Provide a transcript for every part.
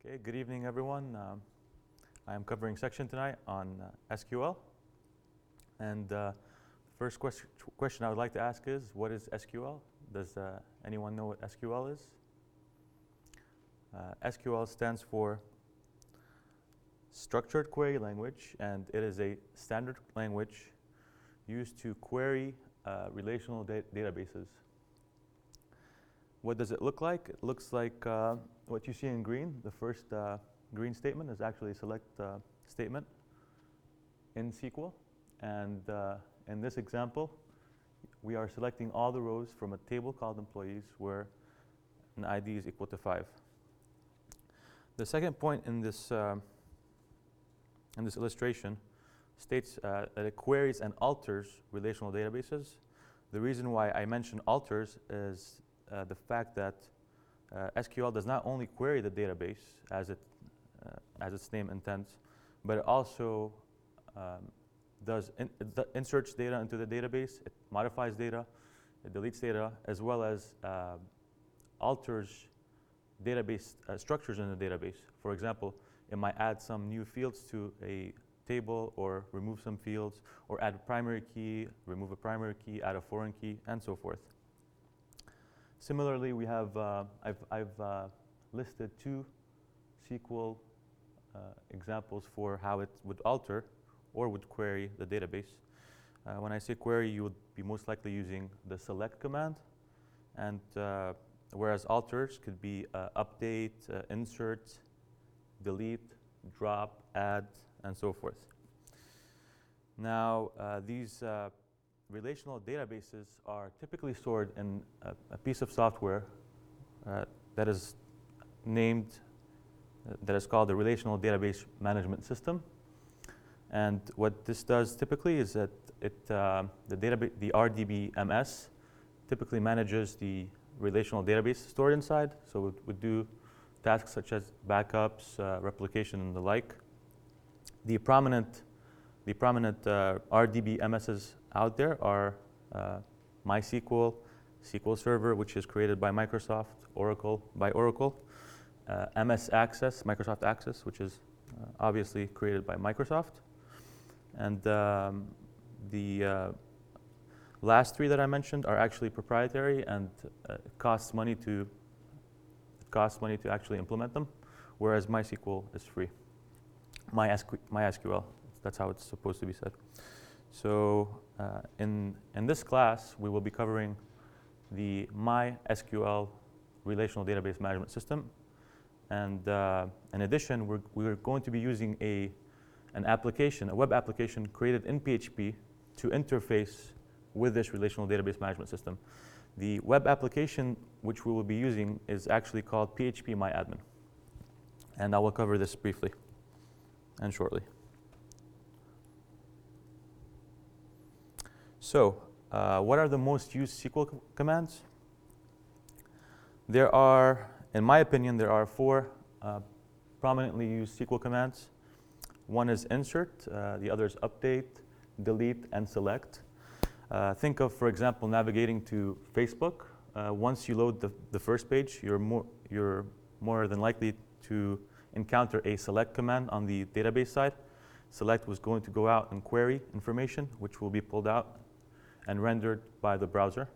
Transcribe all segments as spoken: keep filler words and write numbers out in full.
Okay, good evening, everyone. Um, I am covering section tonight on uh, S Q L. And uh, first question, question I would like to ask is, what is S Q L? Does uh, anyone know what S Q L is? Uh, S Q L stands for Structured Query Language, and it is a standard language used to query uh, relational da databases. What does it look like? It looks like uh, what you see in green. The first uh, green statement is actually a select uh, statement in S Q L. And uh, in this example, we are selecting all the rows from a table called employees where an I D is equal to five. The second point in this, uh, in this illustration states uh, that it queries and alters relational databases. The reason why I mention alters is Uh, the fact that uh, S Q L does not only query the database as it uh, as its name intends, but it also um, does in, it inserts data into the database, it modifies data, it deletes data, as well as uh, alters database uh, structures in the database. For example, it might add some new fields to a table, or remove some fields, or add a primary key, remove a primary key, add a foreign key, and so forth. Similarly, we have, uh, I've, I've uh, listed two S Q L uh, examples for how it would alter or would query the database. Uh, when I say query, you would be most likely using the select command, and uh, whereas alters could be uh, update, uh, insert, delete, drop, add, and so forth. Now, uh, these uh, relational databases are typically stored in a, a piece of software uh, that is named, uh, that is called the Relational Database Management System. And what this does typically is that it, uh, the, database, the R D B M S typically manages the relational database stored inside. So it would do tasks such as backups, uh, replication, and the like. The prominent, the prominent uh, R D B M Ss out there are uh, MySQL, S Q L Server, which is created by Microsoft, Oracle by Oracle, uh, M S Access, Microsoft Access, which is uh, obviously created by Microsoft. And um, the uh, last three that I mentioned are actually proprietary, and uh, it costs money to it costs money to actually implement them, whereas MySQL is free. MySQL, that's how it's supposed to be said. So uh, in, in this class, we will be covering the MySQL Relational Database Management System. And uh, in addition, we're, we're going to be using a, an application, a web application created in P H P to interface with this Relational Database Management System. The web application which we will be using is actually called P H P MyAdmin. And I will cover this briefly and shortly. So, uh, what are the most used S Q L co commands? There are, in my opinion, there are four uh, prominently used S Q L commands. One is insert, uh, the other is update, delete, and select. Uh, think of, for example, navigating to Facebook. Uh, once you load the, the first page, you're more, you're more than likely to encounter a select command on the database side. Select was going to go out and query information, which will be pulled out and rendered by the browser.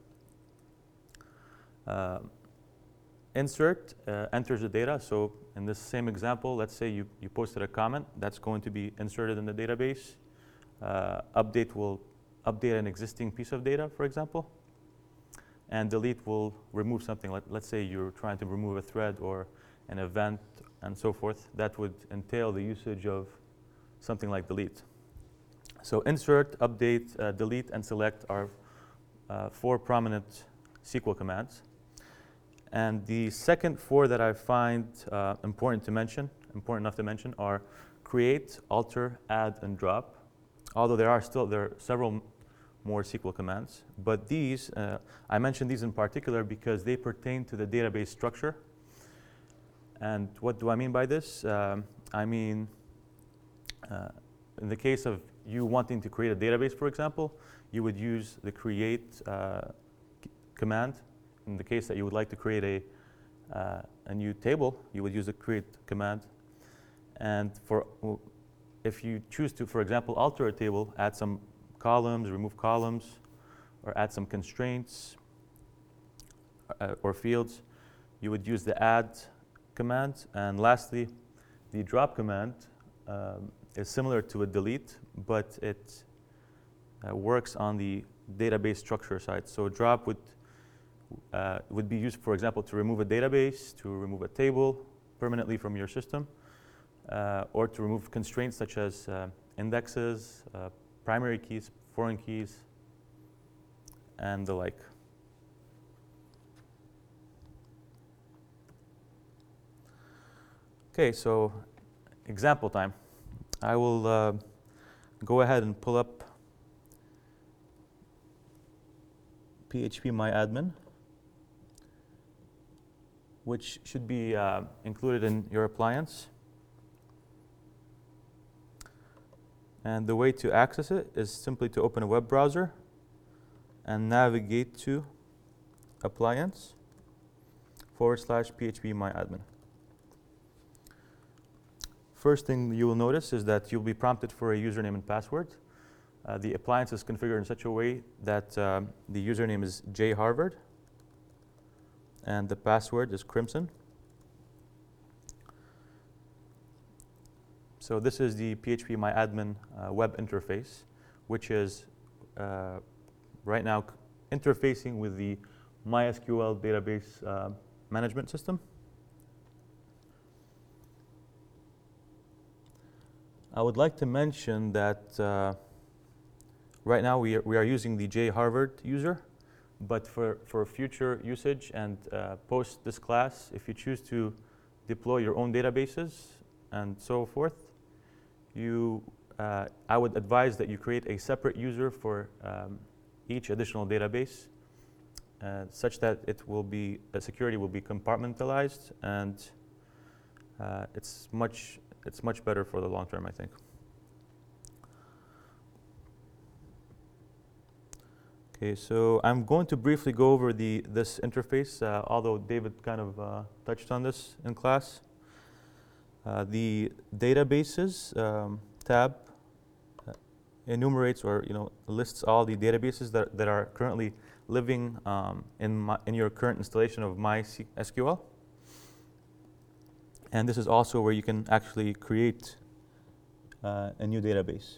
Uh, insert uh, enters the data. So in this same example, let's say you, you posted a comment that's going to be inserted in the database. Uh, update will update an existing piece of data, for example. And delete will remove something. Let, let's say you're trying to remove a thread or an event and so forth. That would entail the usage of something like delete. So insert, update, uh, delete, and select are uh, four prominent S Q L commands. And the second four that I find uh, important to mention, important enough to mention, are create, alter, add, and drop. Although there are still there are several more S Q L commands, but these uh, I mentioned these in particular because they pertain to the database structure. And what do I mean by this? Um, I mean, uh, in the case of you wanting to create a database, for example, you would use the create uh, command. In the case that you would like to create a uh, a new table, you would use the create command. And for if you choose to, for example, alter a table, add some columns, remove columns, or add some constraints uh, or fields, you would use the add command. And lastly, the drop command um, is similar to a delete, but it uh, works on the database structure side. So drop would uh, would be used, for example, to remove a database, to remove a table permanently from your system, uh, or to remove constraints such as uh, indexes, uh, primary keys, foreign keys, and the like. Okay, so example time. I will uh, go ahead and pull up phpMyAdmin, which should be uh, included in your appliance. And the way to access it is simply to open a web browser and navigate to appliance forward slash phpMyAdmin. First thing you will notice is that you'll be prompted for a username and password. Uh, the appliance is configured in such a way that um, the username is jharvard and the password is crimson. So this is the phpMyAdmin uh, web interface, which is uh, right now interfacing with the MySQL database uh, management system. I would like to mention that uh, right now we are, we are using the jharvard user, but for, for future usage and uh, post this class, if you choose to deploy your own databases and so forth, you, uh, I would advise that you create a separate user for um, each additional database, uh, such that it will be, uh, security will be compartmentalized, and uh, it's much It's much better for the long term, I think. Okay, so I'm going to briefly go over the this interface, uh, although David kind of uh, touched on this in class. Uh, the databases um, tab uh, enumerates or you know lists all the databases that that are currently living um, in my, in your current installation of MySQL. And this is also where you can actually create uh, a new database.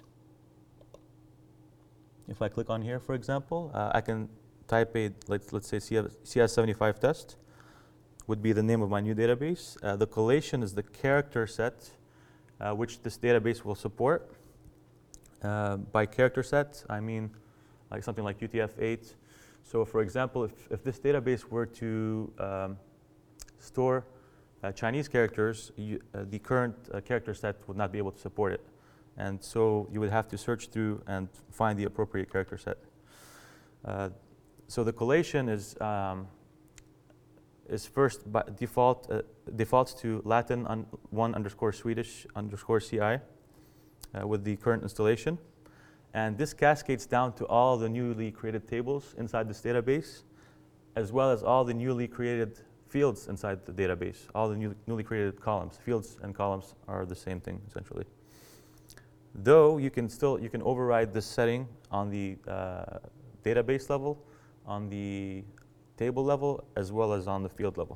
If I click on here, for example, uh, I can type a, let's, let's say C S seventy-five test would be the name of my new database. Uh, the collation is the character set uh, which this database will support. Uh, by character set, I mean like something like U T F eight. So for example, if, if this database were to um, store Uh, Chinese characters, you, uh, the current uh, character set would not be able to support it. And so you would have to search through and find the appropriate character set. Uh, so the collation is, um, is first by default, uh, defaults to Latin un one underscore Swedish underscore C I uh, with the current installation. And this cascades down to all the newly created tables inside this database, as well as all the newly created fields inside the database, all the new, newly created columns. Fields and columns are the same thing, essentially. Though you can still, you can override this setting on the uh, database level, on the table level, as well as on the field level.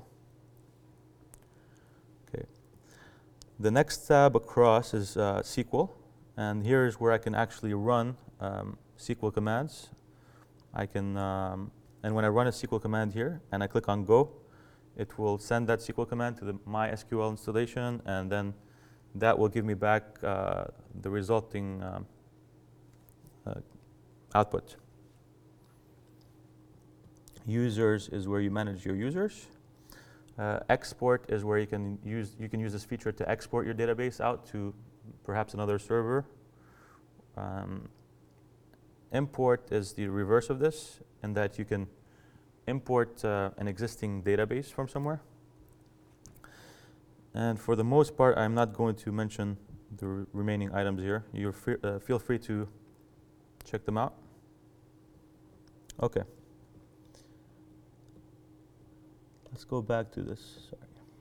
Okay. The next tab across is uh, S Q L, and here is where I can actually run um, S Q L commands. I can, um, and when I run a S Q L command here, and I click on Go, it will send that S Q L command to the MySQL installation, and then that will give me back uh, the resulting um, uh, output. Users is where you manage your users. Uh, export is where you can use you can use this feature to export your database out to perhaps another server. Um, import is the reverse of this, in that you can import uh, an existing database from somewhere. And for the most part, I'm not going to mention the re remaining items here. You uh, feel free to check them out. Okay. let's go back to this. Sorry.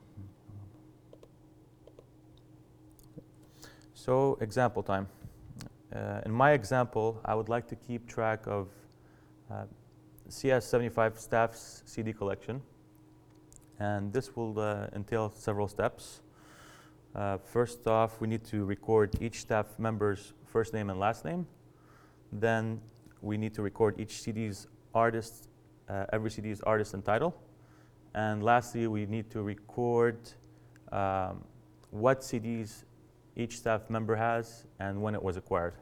So example time. Uh, in my example, I would like to keep track of uh, C S seventy-five staff's C D collection. And this will uh, entail several steps. Uh, first off, we need to record each staff member's first name and last name. Then we need to record each C D's artist, uh, every C D's artist and title. And lastly, we need to record um, what C Ds each staff member has and when it was acquired.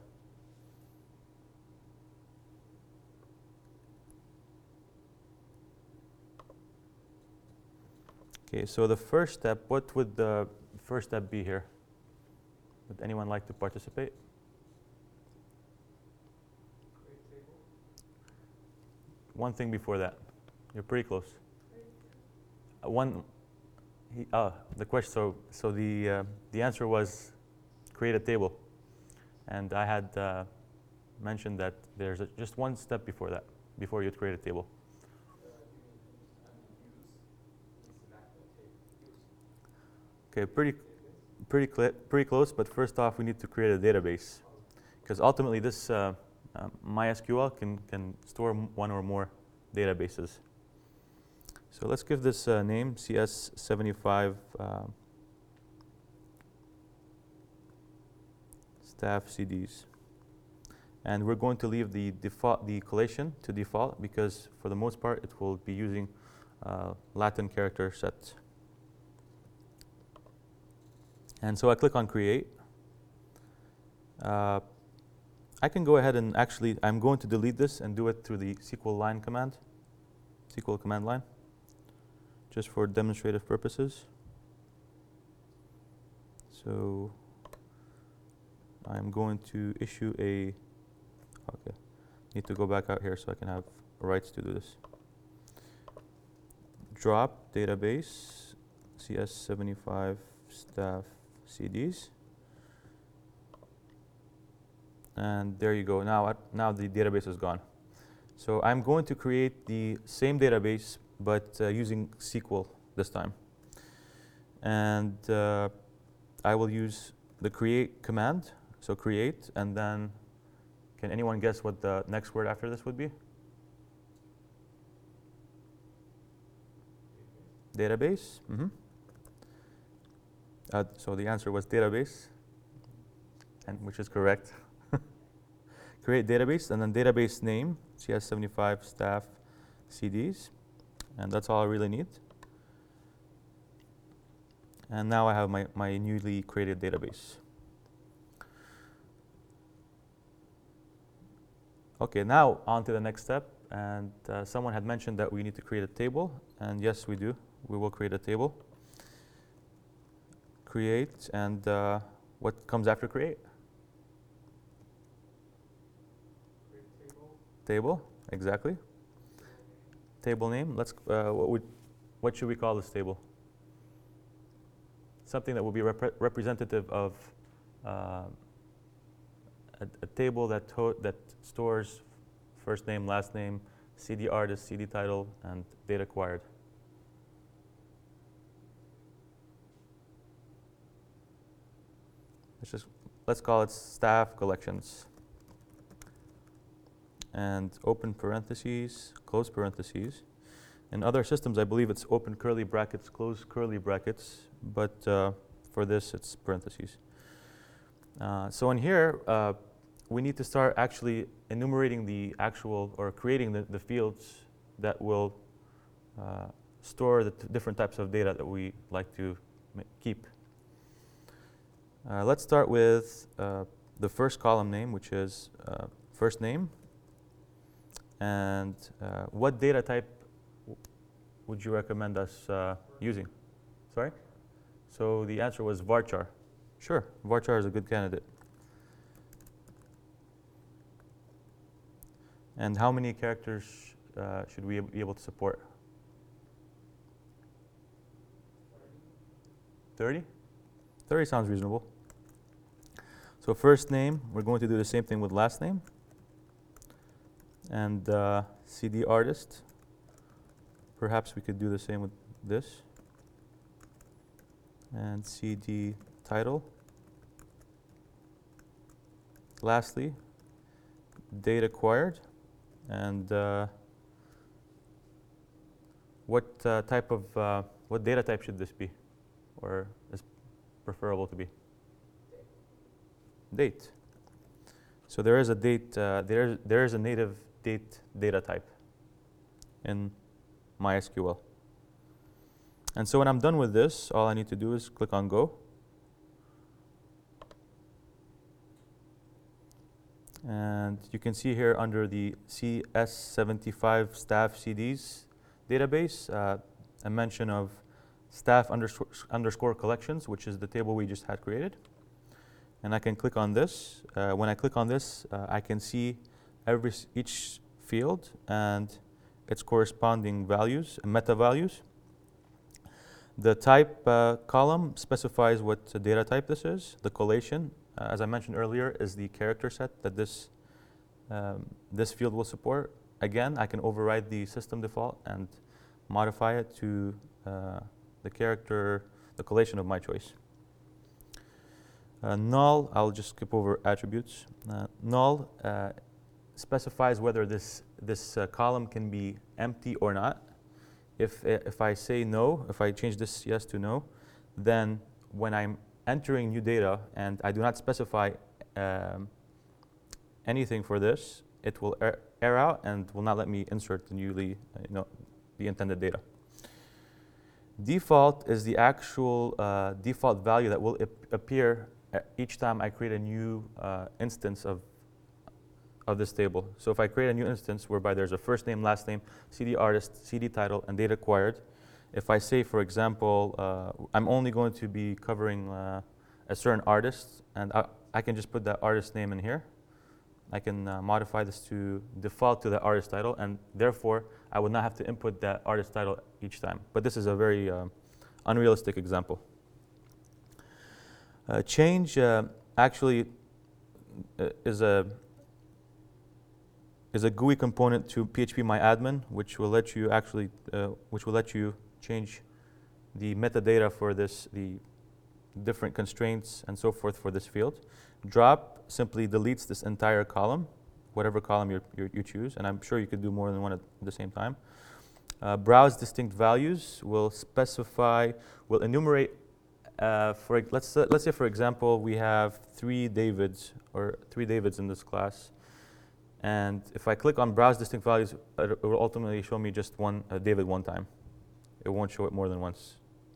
Okay, so the first step, what would the first step be here? Would anyone like to participate? Create table. One thing before that. You're pretty close. Uh, one, he, uh, the question, so, so the, uh, the answer was create a table. And I had uh, mentioned that there's a, just one step before that, before you'd create a table. Okay, pretty, pretty, pretty close, but first off, we need to create a database. Because ultimately, this uh, uh, MySQL can, can store one or more databases. So let's give this uh, name, C S seventy-five uh, staff C Ds. And we're going to leave the default, the collation to default, because for the most part, it will be using uh, Latin character sets. And so I click on create. Uh, I can go ahead and actually, I'm going to delete this and do it through the S Q L line command, S Q L command line, just for demonstrative purposes. So I'm going to issue a, okay, need to go back out here so I can have rights to do this. Drop database C S seventy-five staff C Ds. And there you go. Now, now the database is gone. So I'm going to create the same database, but uh, using S Q L this time. And uh, I will use the create command. So create, and then can anyone guess what the next word after this would be? Database. Mm-hmm. Uh, so the answer was database, and which is correct. Create database, and then database name, C S seventy-five staff C Ds, and that's all I really need. And now I have my, my newly created database. Okay, now on to the next step, and uh, someone had mentioned that we need to create a table, and yes, we do. We will create a table. Create, and uh, what comes after create? Create table. Table, exactly. Table name. Let's. Uh, what would, what should we call this table? Something that will be rep representative of uh, a, a table that to that stores first name, last name, C D artist, C D title, and date acquired. Let's just, let's call it staff collections. And open parentheses, close parentheses. In other systems, I believe it's open curly brackets, close curly brackets, but uh, for this, it's parentheses. Uh, so in here, uh, we need to start actually enumerating the actual, or creating the, the fields that will uh, store the t different types of data that we like to keep. Uh, let's start with uh, the first column name, which is uh, first name. And uh, what data type would you recommend us uh, using? Sorry? So the answer was varchar. Sure, varchar is a good candidate. And how many characters uh, should we be able to support? thirty? thirty sounds reasonable. So first name, we're going to do the same thing with last name. And uh, C D artist, perhaps we could do the same with this, and cd title. Lastly, date acquired, and uh, what uh, type of uh, what data type should this be, or is preferable to be? Date. So there is a date. Uh, there there is a native date data type in MySQL. And so when I'm done with this, all I need to do is click on Go. And you can see here under the C S seventy-five staff C Ds database, uh, a mention of staff underscore, underscore collections, which is the table we just had created. And I can click on this. Uh, when I click on this, uh, I can see every each field and its corresponding values, meta values. The type uh, column specifies what data type this is. The collation, uh, as I mentioned earlier, is the character set that this, um, this field will support. Again, I can override the system default and modify it to uh, the character, the collation of my choice. Uh, null, I'll just skip over attributes. Uh, null uh, specifies whether this, this uh, column can be empty or not. If, if I say no, if I change this yes to no, then when I'm entering new data and I do not specify um, anything for this, it will er error out and will not let me insert the newly, uh, you know, the intended data. Default is the actual uh, default value that will appear each time I create a new uh, instance of, of this table. So if I create a new instance whereby there's a first name, last name, C D artist, C D title, and date acquired, if I say, for example, uh, I'm only going to be covering uh, a certain artist, and I, I can just put that artist name in here. I can uh, modify this to default to the artist title, and therefore, I would not have to input that artist title each time. But this is a very uh, unrealistic example. Uh, change uh, actually uh, is a is a G U I component to PHPMyAdmin, which will let you actually uh, which will let you change the metadata for this, the different constraints and so forth for this field. Drop simply deletes this entire column, whatever column you're, you're, you choose, and I'm sure you could do more than one at the same time. Uh, browse distinct values will specify, will enumerate. Uh, for let's uh, let's say, for example, we have three Davids or three Davids in this class, and if I click on Browse Distinct Values, it will ultimately show me just one uh, David one time. It won't show it more than once.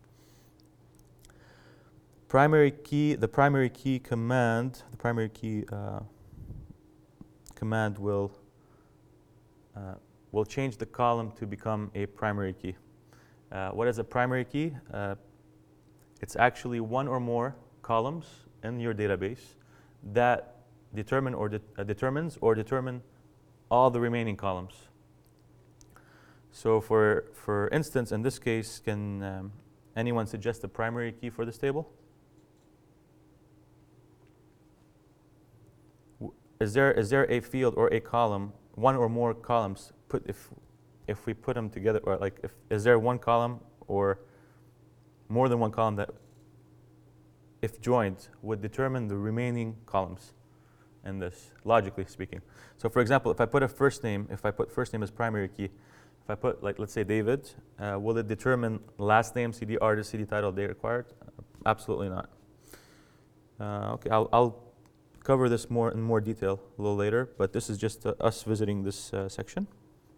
Primary key, the primary key command, the primary key uh, command will uh, will change the column to become a primary key. Uh, what is a primary key? Uh, It's actually one or more columns in your database that determine or de uh, determines or determine all the remaining columns. So for, for instance, in this case, can um, anyone suggest a primary key for this table? W is there, is there a field or a column, one or more columns, put if, if we put them together, or like, if, is there one column or more than one column that, if joined, would determine the remaining columns in this, logically speaking? So for example, if I put a first name, if I put first name as primary key, if I put, like, let's say David, uh, will it determine last name, C D artist, C D title, date acquired? Uh, absolutely not. Uh, okay, I'll, I'll cover this more in more detail a little later, but this is just uh, us visiting this uh, section.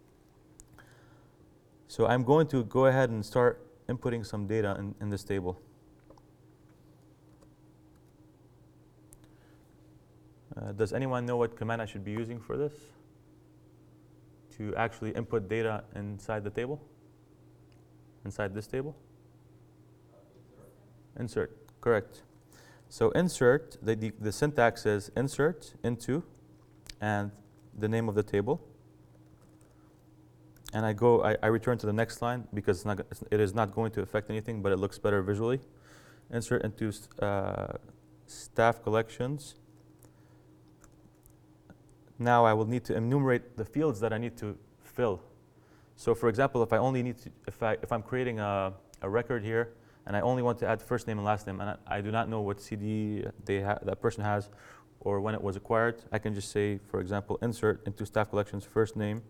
So I'm going to go ahead and start inputting some data in, in this table. Uh, does anyone know what command I should be using for this? To actually input data inside the table? Inside this table? Uh, insert. Insert, correct. So insert, the, the, the syntax is insert into and the name of the table. And I go, I, I return to the next line because it's not, it is not going to affect anything, but it looks better visually. Insert into uh, staff collections. Now I will need to enumerate the fields that I need to fill. So for example, if I only need to, if, I, if I'm creating a, a record here, and I only want to add first name and last name, and I, I do not know what C D they ha that person has or when it was acquired, I can just say, for example, insert into staff collections first name,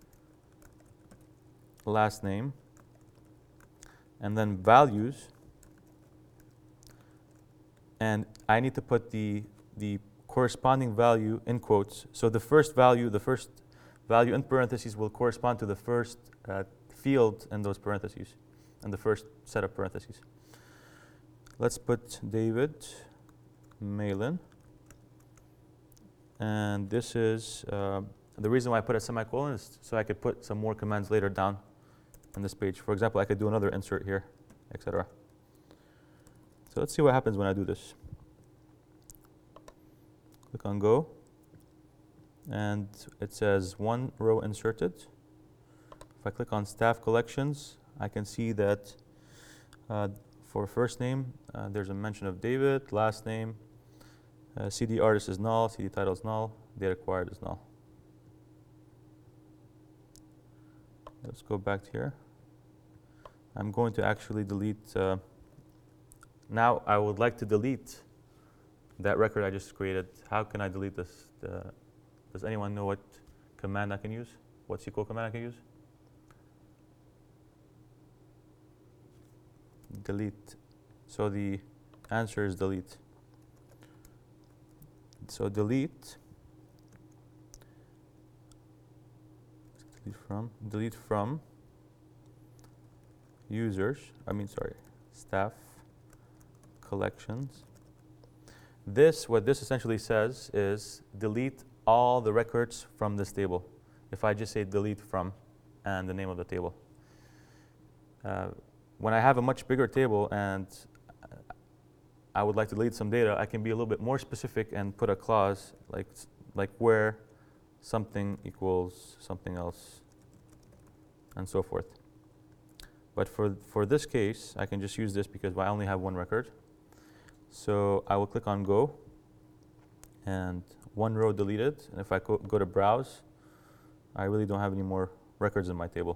last name, and then values. And I need to put the, the corresponding value in quotes. So the first value, the first value in parentheses will correspond to the first uh, field in those parentheses, in the first set of parentheses. Let's put David Malin. And this is, uh, the reason why I put a semicolon is so I could put some more commands later down on this page. For example, I could do another insert here, et cetera. So let's see what happens when I do this. Click on Go, and it says one row inserted. If I click on staff collections, I can see that uh, for first name, uh, there's a mention of David, last name, uh, C D artist is null, C D title is null, date acquired is null. Let's go back here. I'm going to actually delete, uh, now I would like to delete that record I just created. How can I delete this? Uh, does anyone know what command I can use? What S Q L command I can use? Delete. So the answer is delete. So delete, delete from, delete from users, I mean, sorry, staff collections. This, what this essentially says is delete all the records from this table. If I just say delete from and the name of the table. Uh, when I have a much bigger table and I would like to delete some data, I can be a little bit more specific and put a clause like, like where something equals something else and so forth. But for, for this case, I can just use this because I only have one record. So I will click on Go, and one row deleted. And if I go, go to Browse, I really don't have any more records in my table.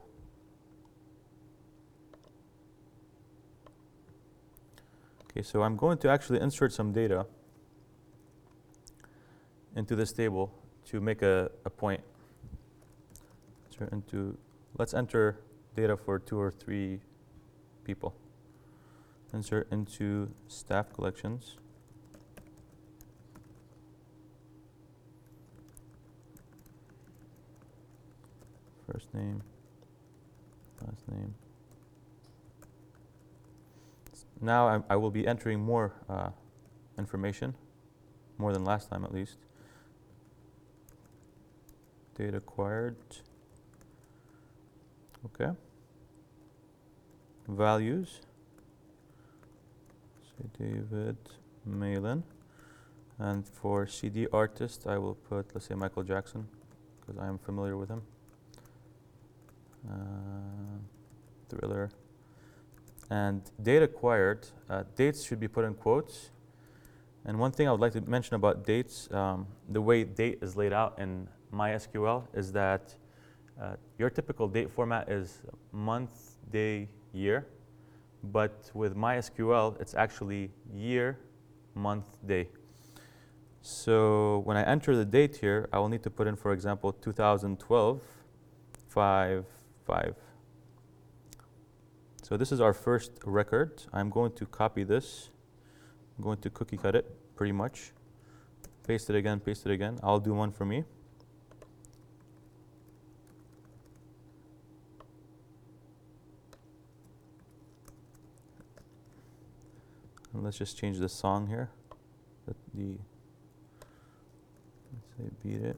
Okay, so I'm going to actually insert some data into this table to make a, a point. Insert into, let's enter data for two or three people. Insert into staff collections. First name, last name. Now I, I will be entering more uh, information, more than last time at least. Data acquired. Okay. Values. Say David Malin. And for C D artist, I will put, let's say, Michael Jackson, because I am familiar with him. Uh, thriller. And date acquired, uh, dates should be put in quotes. And one thing I would like to mention about dates, um, the way date is laid out in MySQL is that uh, your typical date format is month, day, year. But with MySQL, it's actually year, month, day. So when I enter the date here, I will need to put in, for example, two thousand twelve, five, five. So this is our first record. I'm going to copy this. I'm going to cookie cut it, pretty much. Paste it again, paste it again. I'll do one for me. And let's just change the song here. The, the let's say beat it.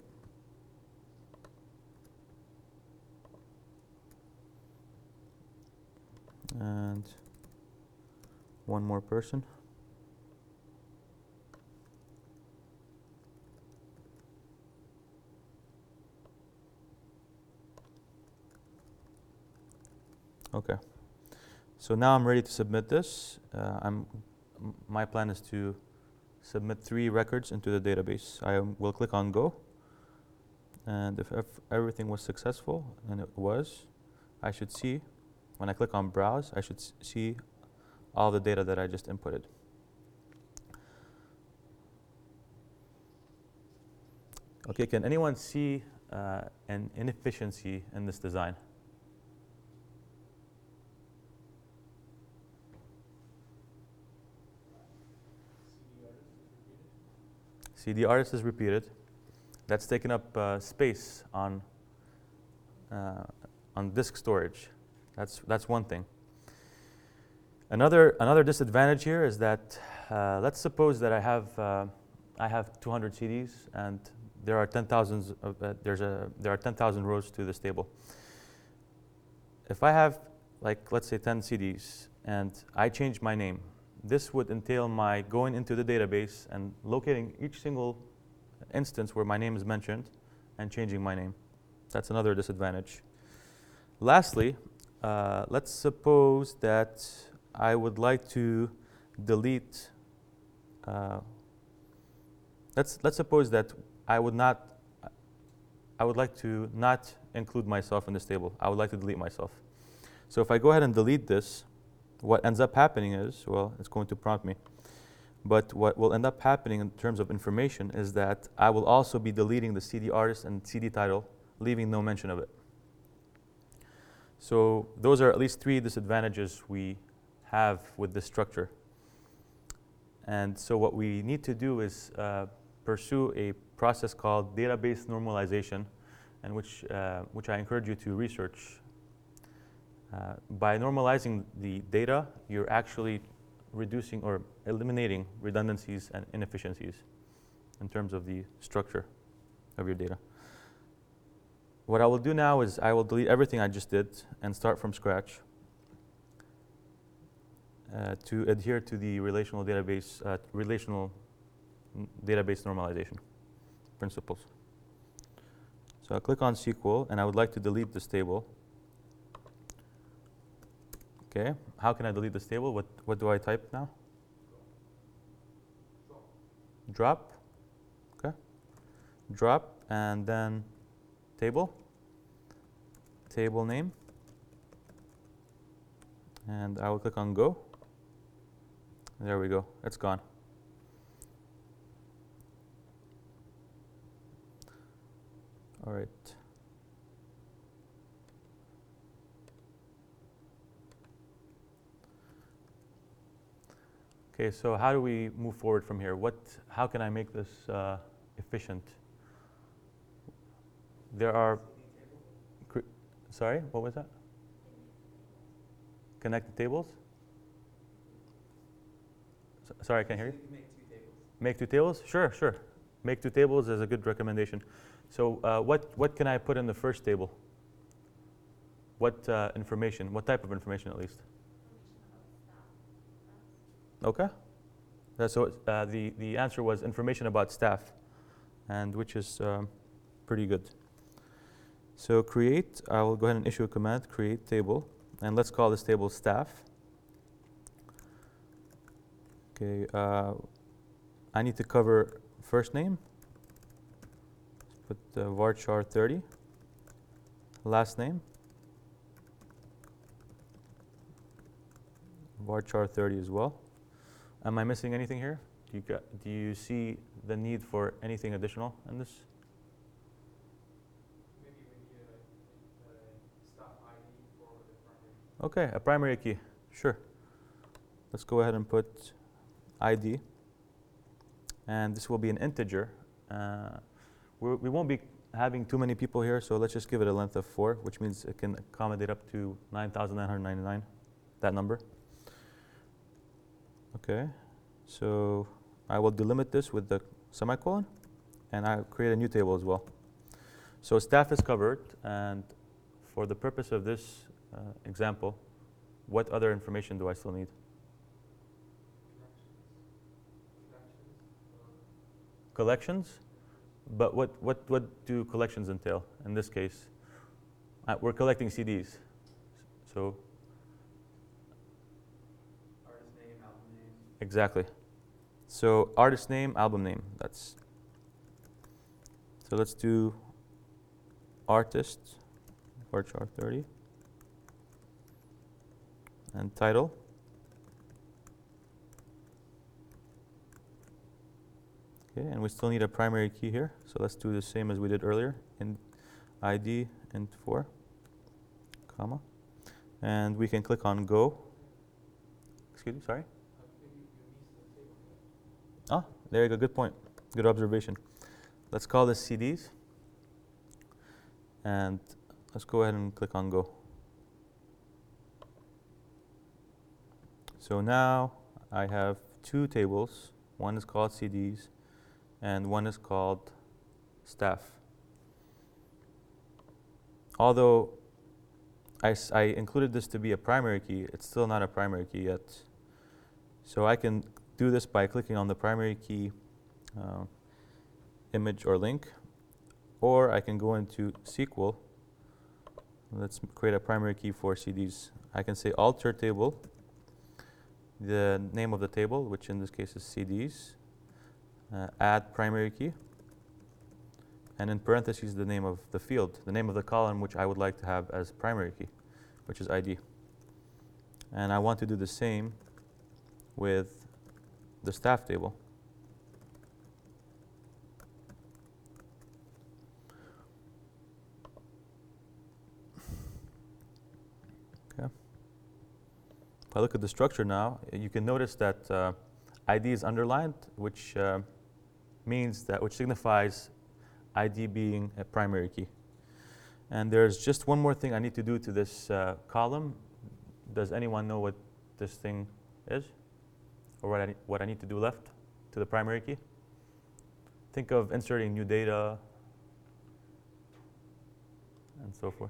And one more person. Okay. So now I'm ready to submit this. Uh, I'm, m my plan is to submit three records into the database. I will click on Go. And if, if everything was successful, and it was, I should see, when I click on browse, I should see all the data that I just inputted. Okay, can anyone see uh, an inefficiency in this design? C D artist is repeated. That's taken up uh, space on uh, on disk storage. That's that's one thing. Another another disadvantage here is that uh, let's suppose that I have uh, I have two hundred C Ds and there are ten thousand of uh, there's a there are ten thousand rows to this table. If I have, like, let's say ten C Ds and I change my name, this would entail my going into the database and locating each single instance where my name is mentioned and changing my name. That's another disadvantage. Lastly, uh, let's suppose that I would like to delete. Uh, let's let's suppose that I would not. I would like to not include myself in this table. I would like to delete myself. So if I go ahead and delete this, what ends up happening is, well, it's going to prompt me. But what will end up happening in terms of information is that I will also be deleting the C D artist and C D title, leaving no mention of it. So those are at least three disadvantages we have with this structure. And so what we need to do is uh, pursue a process called database normalization, and which, uh, which I encourage you to research. Uh, by normalizing the data, you're actually reducing or eliminating redundancies and inefficiencies in terms of the structure of your data. What I will do now is I will delete everything I just did and start from scratch uh, to adhere to the relational database, uh, relational database normalization principles. So I'll click on S Q L and I would like to delete this table. Okay, how can I delete this table? What, what do I type now? Drop. Okay. Drop and then table. Table name. And I will click on go. There we go. It's gone. All right. Okay, so how do we move forward from here? What, how can I make this uh, efficient? There are, cr sorry, what was that? Connect the tables? S sorry, I can't hear you. Make two tables. Make two tables? Sure, sure. Make two tables is a good recommendation. So uh, what, what can I put in the first table? What uh, information, what type of information at least? Okay. Uh, so uh, the, the answer was information about staff, and which is um, pretty good. So create, I will go ahead and issue a command, create table, and let's call this table staff. Okay, uh, I need to cover first name. Put uh, varchar thirty. Last name. varchar thirty as well. Am I missing anything here? Do you, got, do you see the need for anything additional in this? Maybe we need a, a staff I D for the primary. Okay, a primary key. Sure. Let's go ahead and put I D. And this will be an integer. Uh, we're, we won't be having too many people here, so let's just give it a length of four, which means it can accommodate up to nine thousand nine hundred ninety-nine, that number. Okay, so I will delimit this with the semicolon, and I'll create a new table as well. So staff is covered, and for the purpose of this uh, example, what other information do I still need? Collections? But what, what, what do collections entail in this case? Uh, we're collecting C Ds, so exactly. So artist name, album name. That's so let's do artist varchar thirty. and title. Okay, and we still need a primary key here, so let's do the same as we did earlier. In I D int four, comma, and we can click on go. Excuse me, sorry. Ah, there you go. Good point. Good observation. Let's call this C Ds, and let's go ahead and click on go. So now I have two tables. One is called C Ds, and one is called staff. Although I, s I included this to be a primary key, it's still not a primary key yet. So I can do this by clicking on the primary key uh, image or link, or I can go into S Q L. Let's create a primary key for C Ds. I can say alter table, the name of the table, which in this case is C Ds, uh, add primary key, and in parentheses the name of the field, the name of the column which I would like to have as primary key, which is I D. And I want to do the same with the staff table. Okay. If I look at the structure now, you can notice that uh, I D is underlined, which uh, means that, which signifies I D being a primary key. And there's just one more thing I need to do to this uh, column. Does anyone know what this thing is? Or what I, what I need to do left to the primary key? Think of inserting new data and so forth.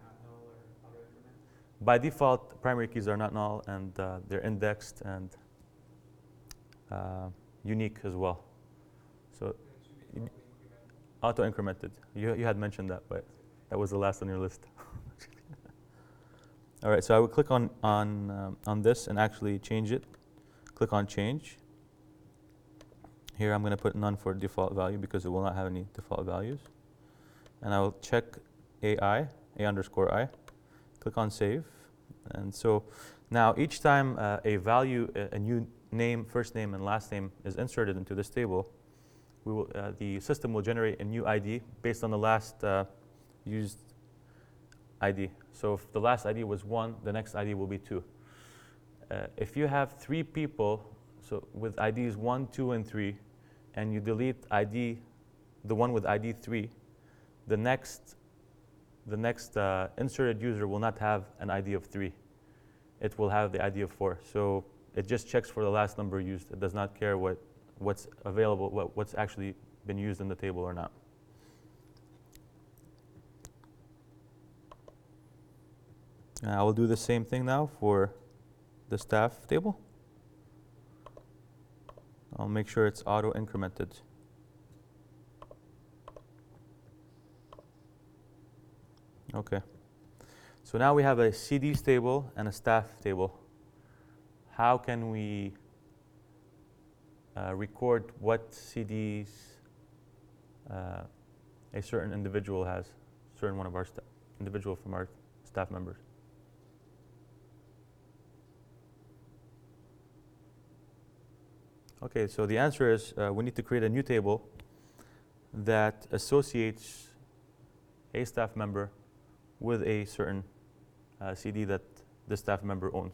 By default, primary keys are not null, and uh, they're indexed and uh, unique as well. So auto-incremented. You, you had mentioned that, but that was the last on your list. All right, so I would click on, on, um, on this and actually change it. Click on change. Here I'm going to put none for default value because it will not have any default values. And I will check A I, A underscore I. Click on save. And so now each time uh, a value, a, a new name, first name, and last name is inserted into this table, we will, uh, the system will generate a new I D based on the last uh, used I D. So if the last I D was one, the next I D will be two. Uh, if you have three people, so with I Ds one, two, and three, and you delete I D, the one with I D three, the next, the next uh, inserted user will not have an I D of three. It will have the I D of four. So it just checks for the last number used. It does not care what, what's available, what, what's actually been used in the table or not. And I will do the same thing now for the staff table. I'll make sure it's auto incremented. Okay. So now we have a C Ds table and a staff table. How can we uh, record what C Ds uh, a certain individual has, certain one of our sta individual from our staff members? Okay, so the answer is uh, we need to create a new table that associates a staff member with a certain uh, C D that the staff member owns.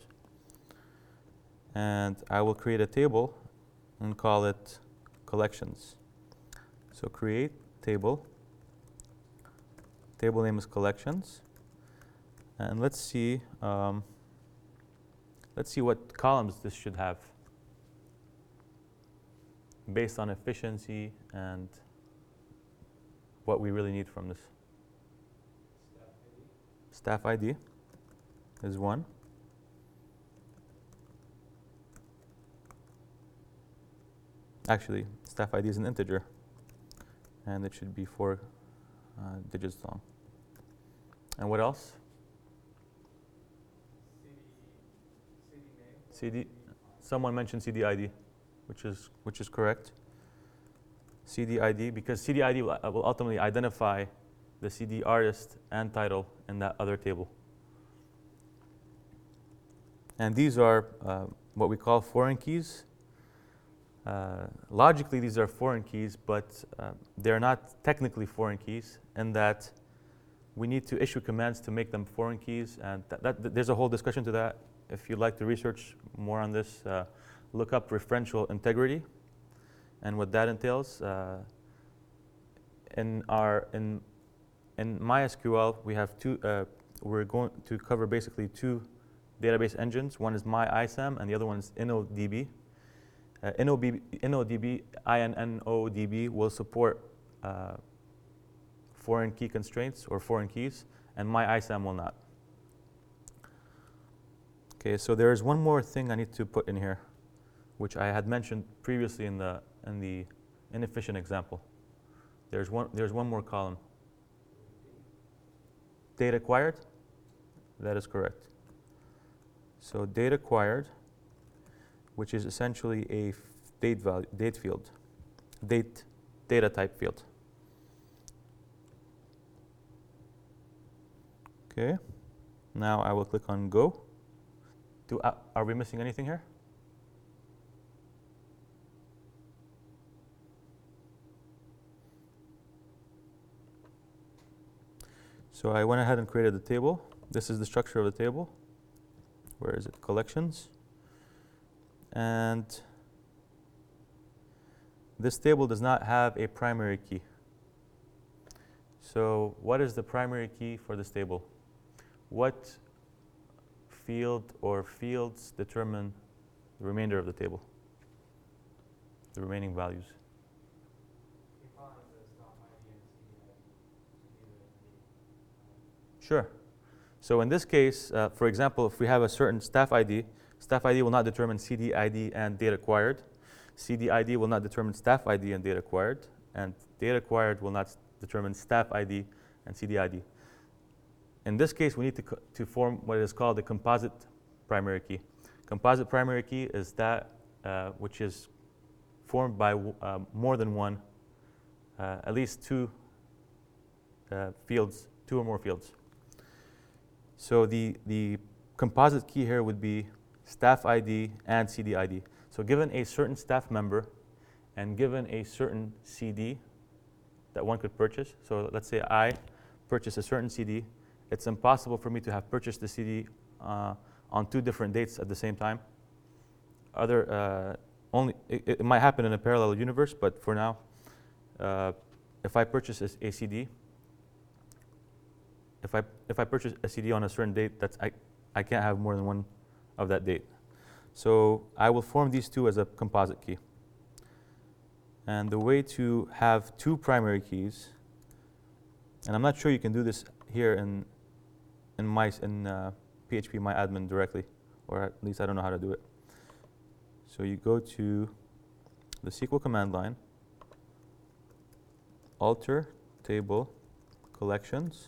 And I will create a table and call it collections. So create table. Table name is collections. And let's see, um, let's see what columns this should have, based on efficiency and what we really need from this. Staff I D is one. Actually, staff I D is an integer, and it should be four uh, digits long. And what else? C D. Someone mentioned C D I D. Which is, which is correct. C D I D, because C D I D will, uh, will ultimately identify the C D artist and title in that other table. And these are uh, what we call foreign keys. Uh, logically, these are foreign keys, but uh, they're not technically foreign keys in that we need to issue commands to make them foreign keys. And that, that, there's a whole discussion to that. If you'd like to research more on this, uh, look up referential integrity and what that entails. Uh, in our in in MySQL, we have two. Uh, we're going to cover basically two database engines. One is MyISAM, and the other one is InnoDB. Uh, InnoDB, InnoDB, I N N O D B will support uh, foreign key constraints or foreign keys, and MyISAM will not. Okay, so there is one more thing I need to put in here, which I had mentioned previously in the in the inefficient example. There's one there's one more column. Data acquired? That is correct. So data acquired, which is essentially a f- date value date field, date data type field. Okay. Now I will click on Go. Do, uh, are we missing anything here? So I went ahead and created the table. This is the structure of the table. Where is it? Collections. And this table does not have a primary key. So what is the primary key for this table? What field or fields determine the remainder of the table? The remaining values. Sure. So in this case, uh, for example, if we have a certain staff I D, staff I D will not determine C D I D and data acquired. C D I D will not determine staff I D and data acquired. And data acquired will not determine staff I D and C D I D. In this case, we need to, co- to form what is called a composite primary key. Composite primary key is that uh, which is formed by w- uh, more than one, uh, at least two uh, fields, two or more fields. So the, the composite key here would be staff I D and C D I D. So given a certain staff member and given a certain C D that one could purchase, so let's say I purchase a certain C D, it's impossible for me to have purchased the C D uh, on two different dates at the same time. Other, uh, only it, it might happen in a parallel universe, but for now, uh, if I purchase a, a C D, If I if I purchase a C D on a certain date, that's I, I can't have more than one of that date. So I will form these two as a composite key. And the way to have two primary keys, and I'm not sure you can do this here in in my in uh, P H P MyAdmin directly, or at least I don't know how to do it. So you go to the S Q L command line, alter table collections,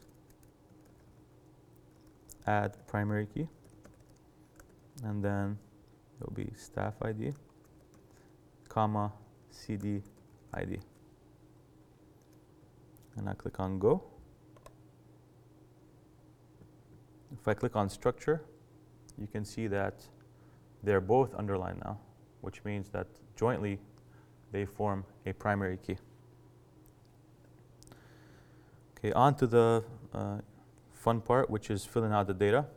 add primary key, and then it will be staff I D, comma, C D I D. And I click on Go. If I click on structure, you can see that they're both underlined now, which means that jointly they form a primary key. Okay, on to the uh, fun part, which is filling out the data.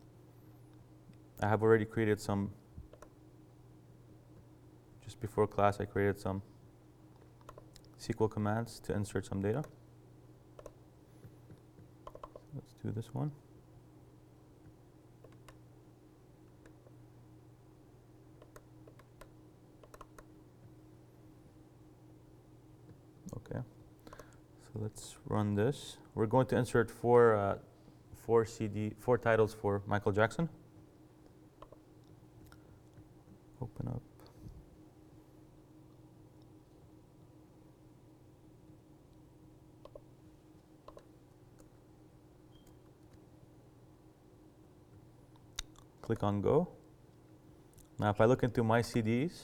I have already created some, just before class I created some S Q L commands to insert some data. Let's do this one. Okay, so let's run this. We're going to insert four uh, four C D, four titles for Michael Jackson. Open up. Click on Go. Now if I look into my C Ds,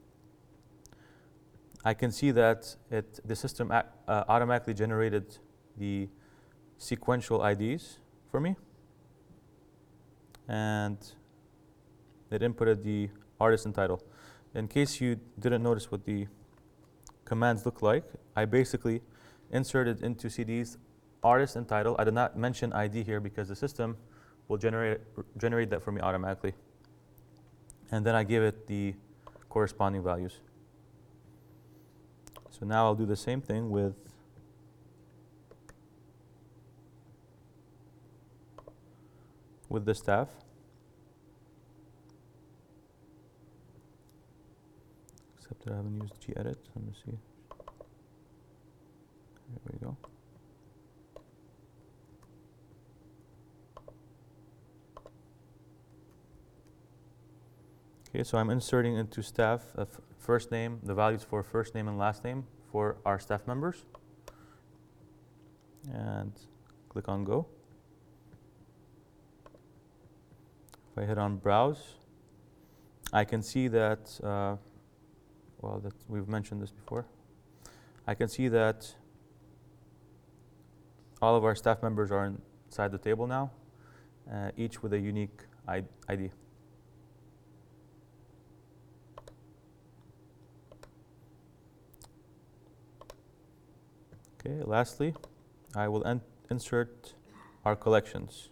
I can see that it, the system uh, automatically generated the sequential I Ds for me. And it inputted the artist and title. In case you didn't notice what the commands look like, I basically inserted into C Ds artist and title. I did not mention I D here because the system will generate generate that for me automatically. And then I give it the corresponding values. So now I'll do the same thing with with the staff. Except that I haven't used gedit. Let me see. There we go. Okay, so I'm inserting into staff a f first name, the values for first name and last name for our staff members. And click on go. If I hit on browse, I can see that, uh, well, that we've mentioned this before. I can see that all of our staff members are inside the table now, uh, each with a unique I D. Okay, lastly, I will insert our collections.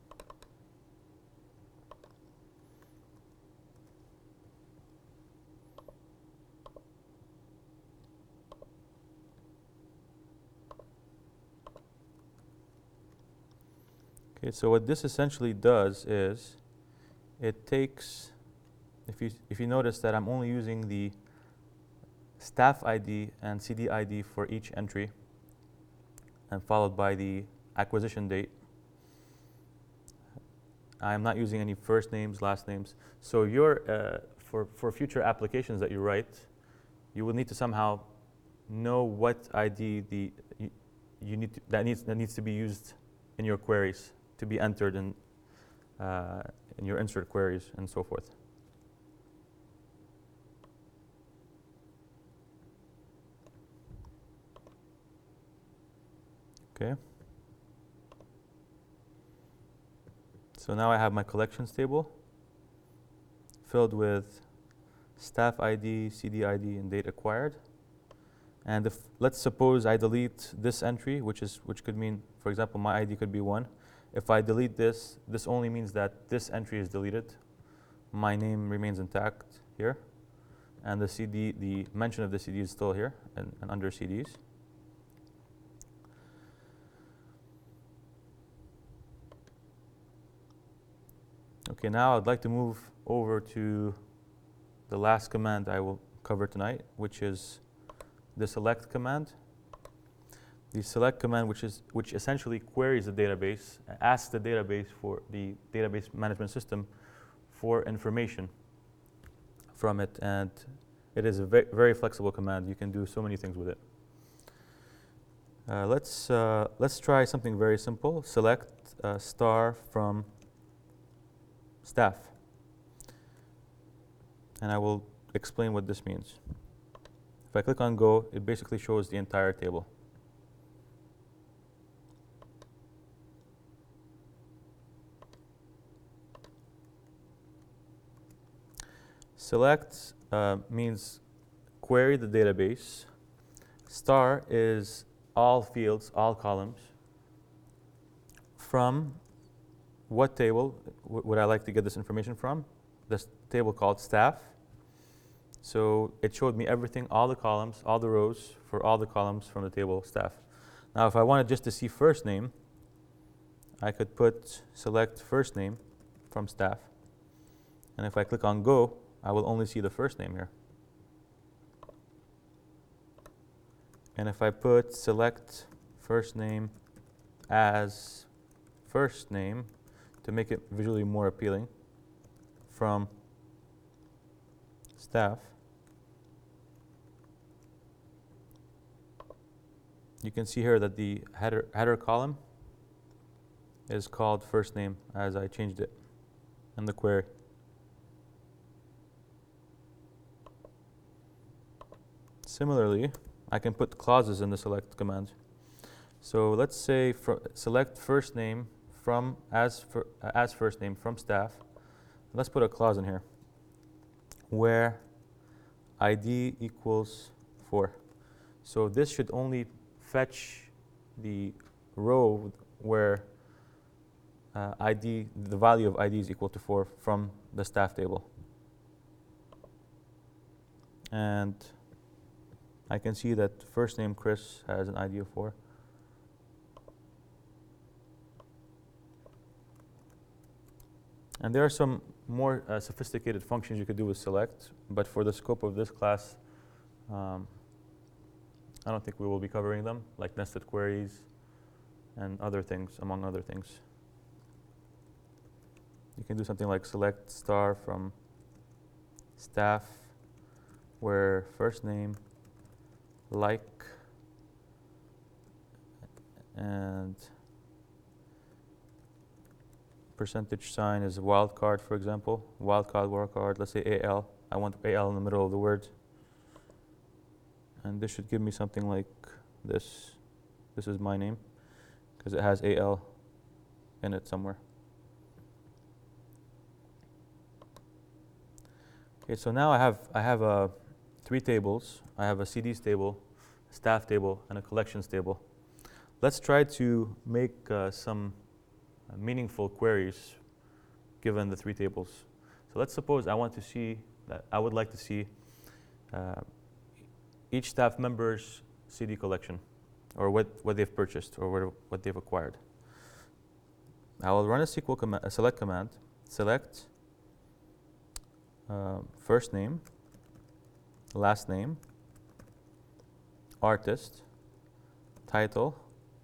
Okay, so what this essentially does is it takes, if you, if you notice that I'm only using the staff I D and C D I D for each entry, and followed by the acquisition date. I'm not using any first names, last names. So your, uh, for, for future applications that you write, you will need to somehow know what I D the, you, you need to, that, needs, that needs to be used in your queries to be entered in, uh, in your insert queries and so forth. Okay. So now I have my collections table filled with staff I D, C D I D, and date acquired. And if let's suppose I delete this entry, which is which could mean, for example, my I D could be one. If I delete this, this only means that this entry is deleted. My name remains intact here, and the C D, the mention of the C D is still here and, and under C Ds. Okay, now I'd like to move over to the last command I will cover tonight, which is the select command. The select command, which is which essentially queries the database, asks the database for the database management system for information from it, and it is a ve very flexible command. You can do so many things with it. Uh, let's uh, let's try something very simple. Select uh, star from staff, and I will explain what this means. If I click on go, it basically shows the entire table. Select uh, means query the database. Star is all fields, all columns. From what table w would I like to get this information from? This table called staff. So it showed me everything, all the columns, all the rows for all the columns from the table staff. Now if I wanted just to see first name, I could put select first name from staff. And if I click on go, I will only see the first name here. And if I put select first name as first name to make it visually more appealing from staff, you can see here that the header, header column is called first name as I changed it in the query. Similarly, I can put clauses in the select command. So let's say for select first name from as, for, uh, as first name from staff. Let's put a clause in here. where I D equals four. So this should only fetch the row where uh, I D, the value of I D is equal to four from the staff table. And I can see that first name Chris has an I D of four. And there are some more uh, sophisticated functions you could do with select, but for the scope of this class, um, I don't think we will be covering them, like nested queries and other things, among other things. You can do something like select star from staff, where first name, like, and percentage sign is wildcard, for example. Wildcard, wildcard, let's say A L. I want A L in the middle of the word. And this should give me something like this. This is my name, because it has A L in it somewhere. Okay, so now I have I have uh, three tables. I have a C Ds table, a staff table, and a collections table. Let's try to make uh, some uh, meaningful queries given the three tables. So let's suppose I want to see that I would like to see uh, each staff member's C D collection, or what what they've purchased, or what what they've acquired. I will run a S Q L command, a select command, select uh, first name, last name, artist, title,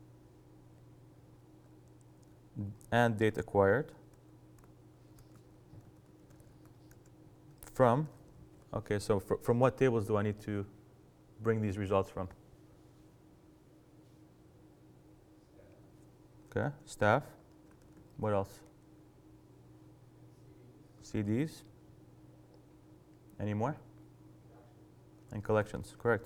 and date acquired from, okay, so fr from what tables do I need to bring these results from? Okay, staff, what else? C Ds, any more? And collections, correct.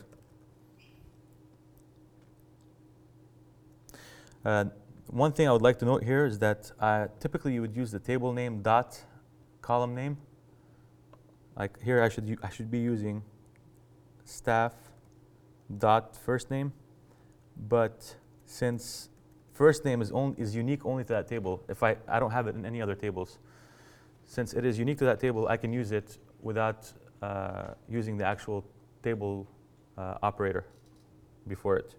Uh, one thing I would like to note here is that uh, typically you would use the table name dot column name. Like here, I should I should be using staff dot first name, but since first name is only is unique only to that table, if I I don't have it in any other tables, since it is unique to that table, I can use it without uh, using the actual table uh, operator before it.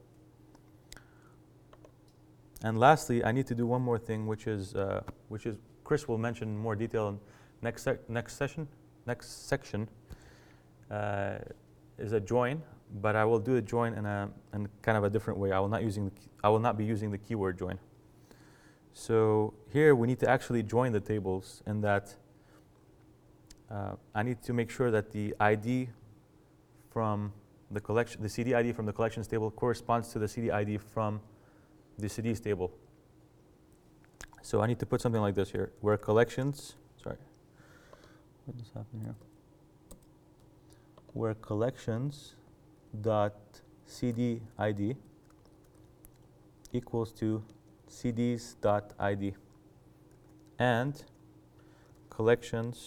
And lastly, I need to do one more thing, which is uh, which is Chris will mention in more detail in next sec next session, next section. Uh, is a join, but I will do a join in a in kind of a different way. I will not using the I will not be using the keyword join. So here we need to actually join the tables, in that uh, I need to make sure that the I D from the collection, the C D I D from the collections table corresponds to the C D I D from the C Ds table. So I need to put something like this here, where collections, sorry, what is happening here? Where collections dot C D I D equals to C Ds dot I D, and collections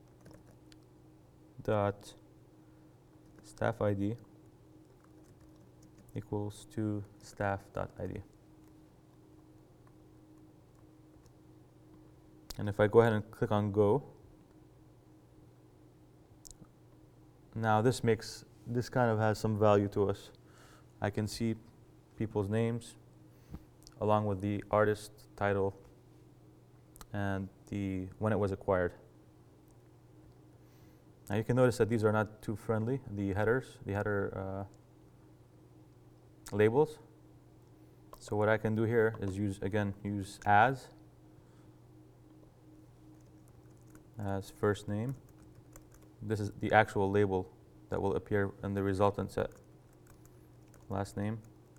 dot staff I D equals to staff dot I D. And if I go ahead and click on go, now this makes, this kind of has some value to us. I can see people's names along with the artist title and the when it was acquired. Now you can notice that these are not too friendly, the headers, the header uh, labels. So what I can do here is use, again, use as, as first name. This is the actual label that will appear in the resultant set. Last name,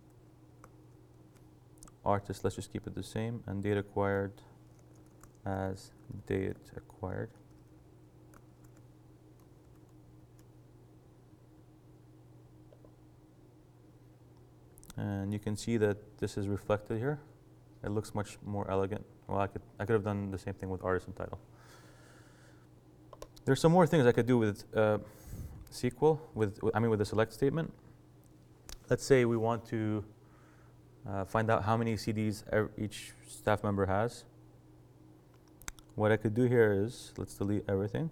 artist, let's just keep it the same, and date acquired as date acquired. And you can see that this is reflected here. It looks much more elegant. Well, I could I could have done the same thing with artist and title. There's some more things I could do with uh, S Q L, with, I mean with the select statement. Let's say we want to uh, find out how many C Ds each staff member has. What I could do here is, let's delete everything.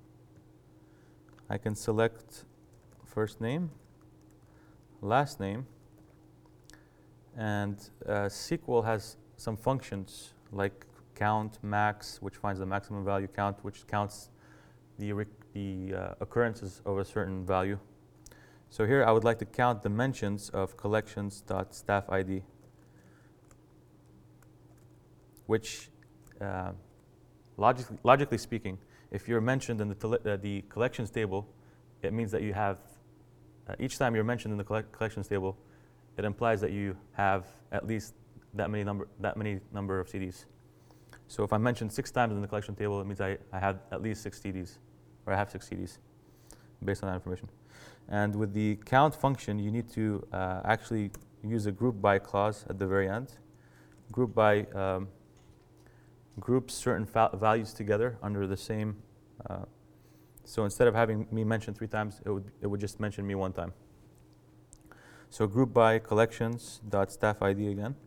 I can select first name, last name, and uh, S Q L has some functions like count max, which finds the maximum value, count, which counts the, the uh, occurrences of a certain value. So here I would like to count the mentions of collections.staffid, which uh, logically, logically speaking, if you're mentioned in the, uh, the collections table, it means that you have, uh, each time you're mentioned in the collect collections table, it implies that you have at least that many number, that many number of C Ds. So if I'm mentioned six times in the collection table, it means I, I have at least six C Ds, or I have six C Ds, based on that information. And with the count function, you need to uh, actually use a group by clause at the very end. Group by um, groups certain values together under the same. Uh, so instead of having me mentioned three times, it would it would just mention me one time. So group by collections.staffid again.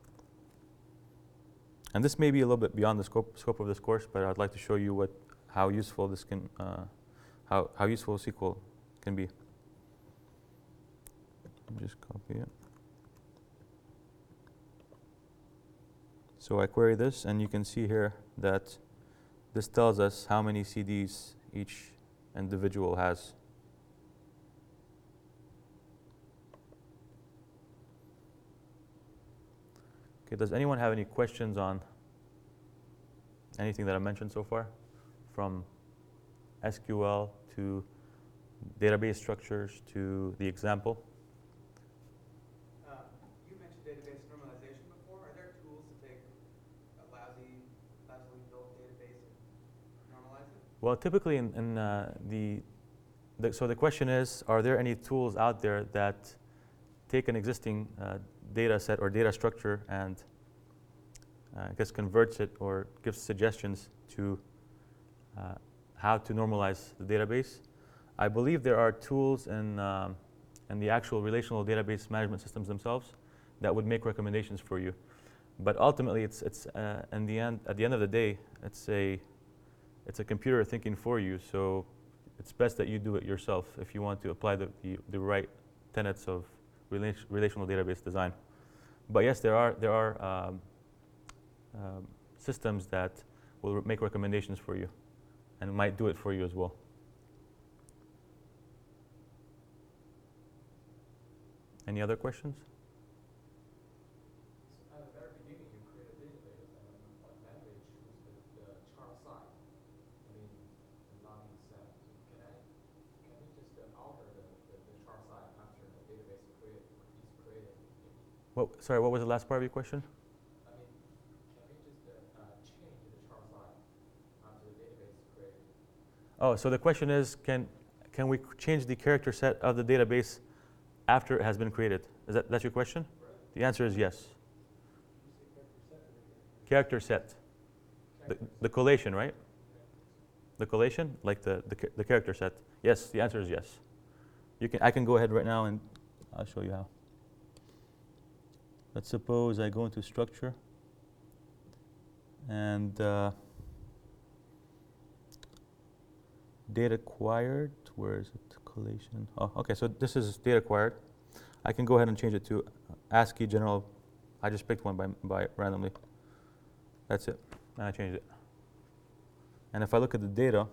And this may be a little bit beyond the scope scope of this course, but I'd like to show you what how useful this can uh, how how useful S Q L can be. Just copy it. So I query this, and you can see here that this tells us how many C Ds each individual has. Okay, does anyone have any questions on anything that I mentioned so far? From S Q L to database structures to the example? Uh, you mentioned database normalization before. Are there tools to take a lousy, lousily built database and normalize it? Well, typically in, in uh, the, the, so the question is, are there any tools out there that take an existing uh, data set or data structure and uh, I guess converts it or gives suggestions to uh, how to normalize the database? I believe there are tools in, um, in the actual relational database management systems themselves that would make recommendations for you. But ultimately, it's, it's uh, in the end, at the end of the day, it's a, it's a computer thinking for you. So it's best that you do it yourself if you want to apply the, the, the right tenets of rela relational database design. But yes, there are, there are um, um, systems that will re make recommendations for you and might do it for you as well. Any other questions? So at the very beginning, you created a database, and what language was the, the chart side? I mean, not in set. Can I, can we just uh, alter the, the, the chart side after the database create, is created? What, sorry, what was the last part of your question? I mean, can we just uh, uh, change the chart side after the database is created? Oh, so the question is, can, can we change the character set of the database after it has been created? Is that that's your question? Right. The answer is yes. You say Character character set or set. The, character the collation, right? The collation, like the, the, the character set. Yes, the answer is yes. You can, I can go ahead right now and I'll show you how. Let's suppose I go into structure and uh, data acquired, where is it? Collation. Oh, okay, so this is data acquired. I can go ahead and change it to ASCII general. I just picked one by, by randomly. That's it, and I changed it. And if I look at the data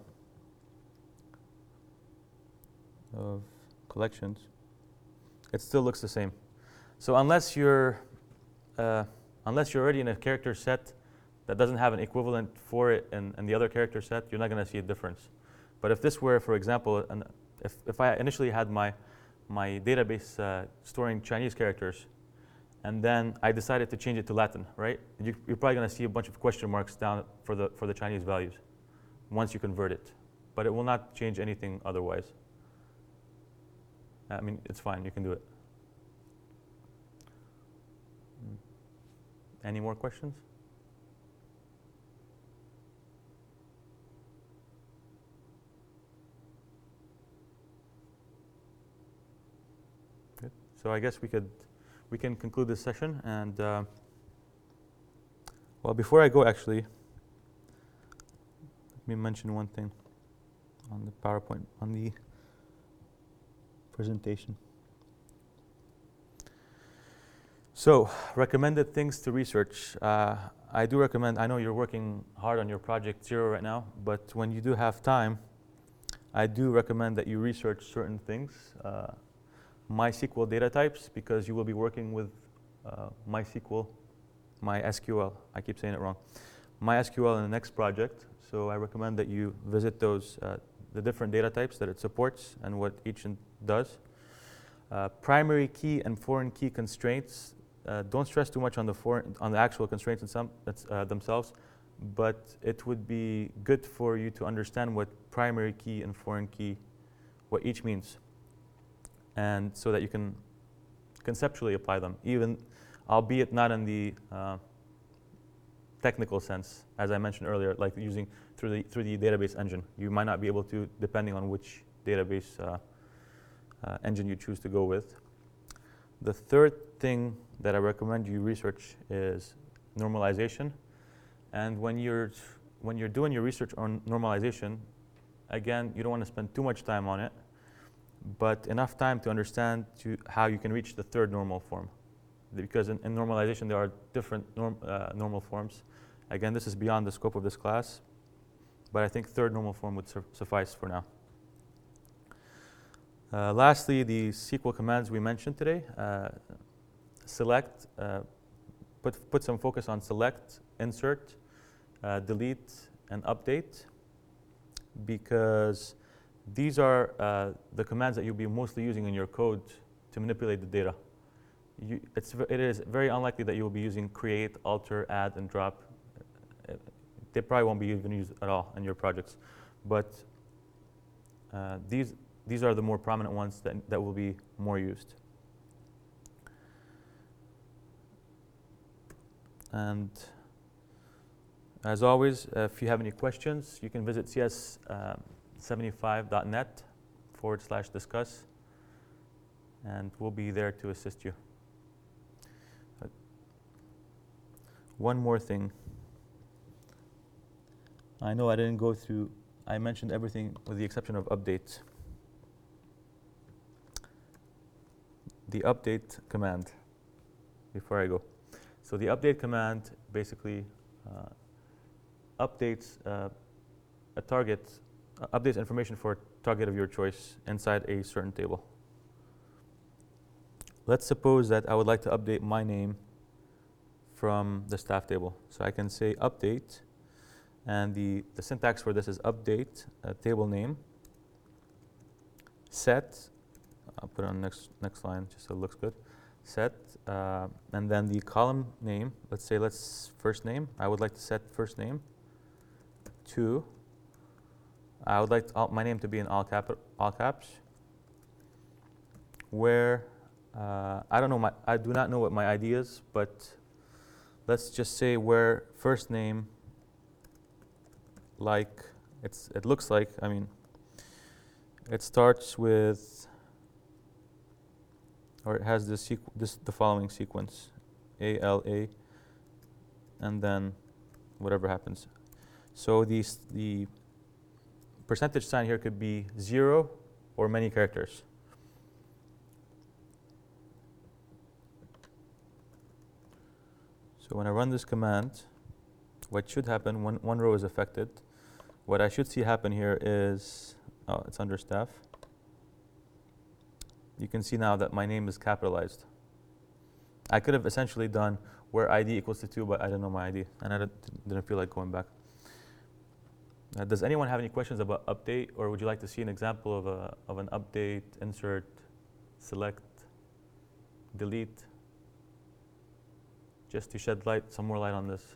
of collections, it still looks the same. So unless you're, uh, unless you're already in a character set that doesn't have an equivalent for it in, in the other character set, you're not going to see a difference. But if this were, for example, an, if, if I initially had my, my database uh, storing Chinese characters, and then I decided to change it to Latin, right? You, you're probably going to see a bunch of question marks down for the, for the Chinese values once you convert it. But it will not change anything otherwise. I mean, it's fine. You can do it. Any more questions? So I guess we could, we can conclude this session. And uh, well, before I go, actually, let me mention one thing on the PowerPoint, on the presentation. So, recommended things to research. Uh, I do recommend, I know you're working hard on your project zero right now, but when you do have time, I do recommend that you research certain things. Uh, MySQL data types, because you will be working with uh, MySQL, MySQL, I keep saying it wrong, MySQL in the next project. So I recommend that you visit those, uh, the different data types that it supports and what each does. Uh, primary key and foreign key constraints. Uh, don't stress too much on the foreign, on the actual constraints in some, uh, themselves, but it would be good for you to understand what primary key and foreign key, what each means, and so that you can conceptually apply them, even albeit not in the uh, technical sense, as I mentioned earlier, like using through the through the database engine. You might not be able to, depending on which database uh, uh, engine you choose to go with. The third thing that I recommend you research is normalization. And when you're when you're doing your research on normalization, again, you don't want to spend too much time on it, but enough time to understand to how you can reach the third normal form. Because in, in normalization, there are different norm, uh, normal forms. Again, this is beyond the scope of this class, but I think third normal form would su suffice for now. Uh, lastly, the S Q L commands we mentioned today. Uh, select, uh, put, put some focus on select, insert, uh, delete, and update, because these are uh, the commands that you'll be mostly using in your code to manipulate the data. You, it's, it is very unlikely that you'll be using create, alter, add, and drop. Uh, they probably won't be even used at all in your projects. But uh, these, these are the more prominent ones that, that will be more used. And as always, uh, if you have any questions, you can visit C S seventy-five dot net forward slash discuss, and we'll be there to assist you. Uh, one more thing. I know I didn't go through, I mentioned everything with the exception of update. The update command, before I go. So the update command basically uh, updates uh, a target, uh, updates information for a target of your choice inside a certain table. Let's suppose that I would like to update my name from the staff table. So I can say update, and the, the syntax for this is update uh, table name, set, I'll put it on next, next line just so it looks good, set, uh, and then the column name, let's say let's first name, I would like to set first name to, I would like to, all, my name to be in all, cap, all caps, where, uh, I don't know, my, I do not know what my I D is, but let's just say where first name, like, it's, it looks like, I mean, it starts with, or it has this, this the following sequence, A, L, A, and then whatever happens. So these, the percentage sign here could be zero or many characters. So when I run this command, what should happen when one row is affected, what I should see happen here is, oh, it's under staff. You can see now that my name is capitalized. I could have essentially done where I D equals to two, but I didn't know my I D, and I didn't, didn't feel like going back. Uh, does anyone have any questions about update, or would you like to see an example of, a, of an update, insert, select, delete? Just to shed light, some more light on this.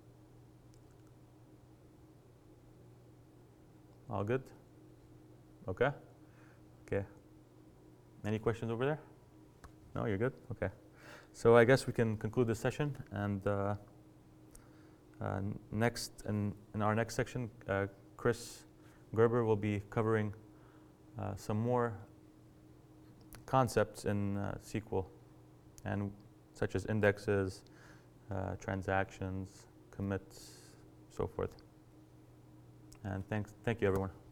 All good? Okay? Okay. Any questions over there? No, you're good? Okay. So I guess we can conclude this session, and uh, uh, next, in, in our next section, uh, Chris Gerber will be covering uh, some more concepts in uh, S Q L, and such as indexes, uh, transactions, commits, so forth. And thanks, thank you, everyone.